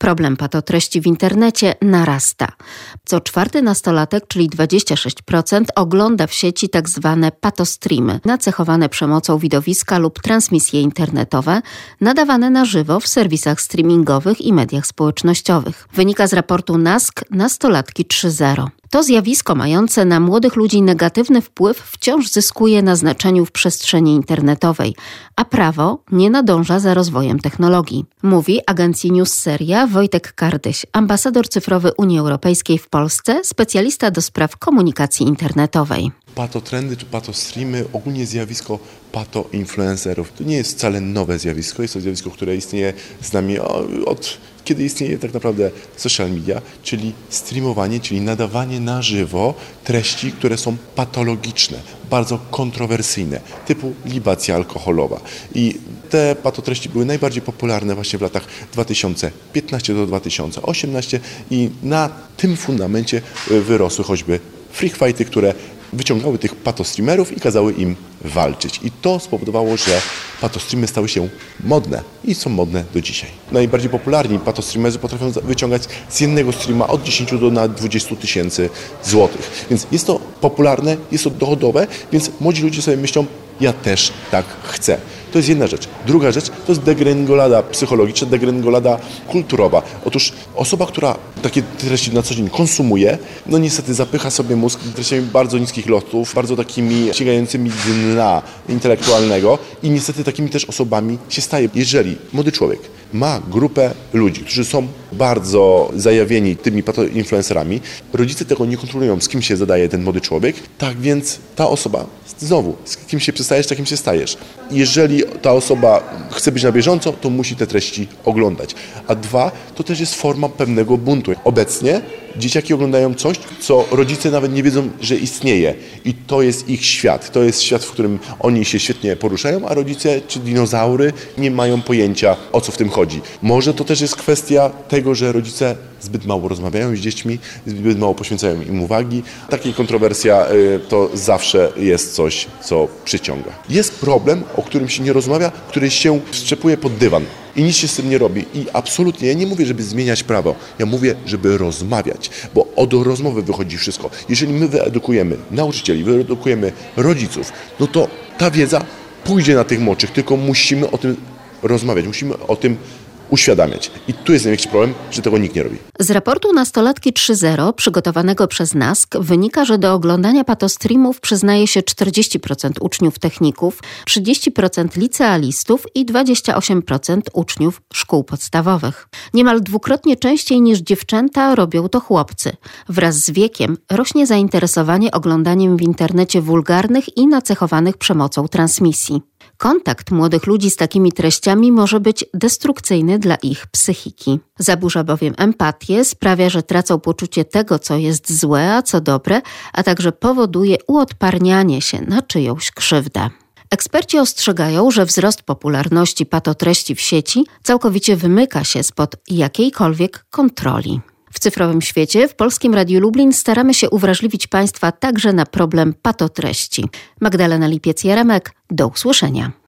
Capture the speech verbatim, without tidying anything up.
Problem patotreści w internecie narasta. Co czwarty nastolatek, czyli dwadzieścia sześć procent, ogląda w sieci tak zwane patostreamy, nacechowane przemocą widowiska lub transmisje internetowe, nadawane na żywo w serwisach streamingowych i mediach społecznościowych. Wynika z raportu N A S K Nastolatki trzy zero. To zjawisko mające na młodych ludzi negatywny wpływ wciąż zyskuje na znaczeniu w przestrzeni internetowej, a prawo nie nadąża za rozwojem technologii. Mówi agencji News Seria Wojtek Kardyś, ambasador cyfrowy Unii Europejskiej w Polsce, specjalista do spraw komunikacji internetowej. Patotrendy czy patostreamy, ogólnie zjawisko patoinfluencerów. To nie jest wcale nowe zjawisko, jest to zjawisko, które istnieje z nami od kiedy istnieje tak naprawdę social media, czyli streamowanie, czyli nadawanie na żywo treści, które są patologiczne, bardzo kontrowersyjne, typu libacja alkoholowa. I te patotreści były najbardziej popularne właśnie w latach dwa tysiące piętnastym do dwa tysiące osiemnastego i na tym fundamencie wyrosły choćby freak fighty, które wyciągały tych patostreamerów i kazały im walczyć. I to spowodowało, że patostreamy stały się modne i są modne do dzisiaj. Najbardziej popularni patostreamerzy potrafią wyciągać z jednego streama od dziesięciu do nawet dwudziestu tysięcy złotych. Więc jest to popularne, jest to dochodowe, więc młodzi ludzie sobie myślą, ja też tak chcę. To jest jedna rzecz. Druga rzecz to jest degrengolada psychologiczna, degrengolada kulturowa. Otóż osoba, która takie treści na co dzień konsumuje, no niestety zapycha sobie mózg treściami bardzo niskich lotów, bardzo takimi sięgającymi dna intelektualnego i niestety takimi też osobami się staje. Jeżeli młody człowiek ma grupę ludzi, którzy są bardzo zajawieni tymi influencerami, rodzice tego nie kontrolują, z kim się zadaje ten młody człowiek, tak więc ta osoba, znowu, z kim się przestajesz, takim się stajesz. Jeżeli ta osoba chce być na bieżąco, to musi te treści oglądać. A dwa, to też jest forma pewnego buntu. Obecnie dzieciaki oglądają coś, co rodzice nawet nie wiedzą, że istnieje. I to jest ich świat. To jest świat, w którym oni się świetnie poruszają, a rodzice czy dinozaury nie mają pojęcia, o co w tym chodzi. Może to też jest kwestia tego, że rodzice zbyt mało rozmawiają z dziećmi, zbyt mało poświęcają im uwagi. Taka kontrowersja to zawsze jest coś, co przyciąga. Jest problem, o którym się nie rozmawia, który się wszczepuje pod dywan. I nic się z tym nie robi. I absolutnie, ja nie mówię, żeby zmieniać prawo. Ja mówię, żeby rozmawiać, bo od rozmowy wychodzi wszystko. Jeżeli my wyedukujemy nauczycieli, wyedukujemy rodziców, no to ta wiedza pójdzie na tych młodszych, tylko musimy o tym rozmawiać, musimy o tym uświadamiać. I tu jest największy problem, że tego nikt nie robi. Z raportu Nastolatki trzy zero przygotowanego przez N A S K wynika, że do oglądania patostreamów przyznaje się czterdzieści procent uczniów techników, trzydzieści procent licealistów i dwadzieścia osiem procent uczniów szkół podstawowych. Niemal dwukrotnie częściej niż dziewczęta robią to chłopcy. Wraz z wiekiem rośnie zainteresowanie oglądaniem w internecie wulgarnych i nacechowanych przemocą transmisji. Kontakt młodych ludzi z takimi treściami może być destrukcyjny dla ich psychiki. Zaburza bowiem empatię, sprawia, że tracą poczucie tego, co jest złe, a co dobre, a także powoduje uodparnianie się na czyjąś krzywdę. Eksperci ostrzegają, że wzrost popularności patotreści w sieci całkowicie wymyka się spod jakiejkolwiek kontroli. W cyfrowym świecie w Polskim Radiu Lublin staramy się uwrażliwić Państwa także na problem patotreści. Magdalena Lipiec-Jaremek, do usłyszenia.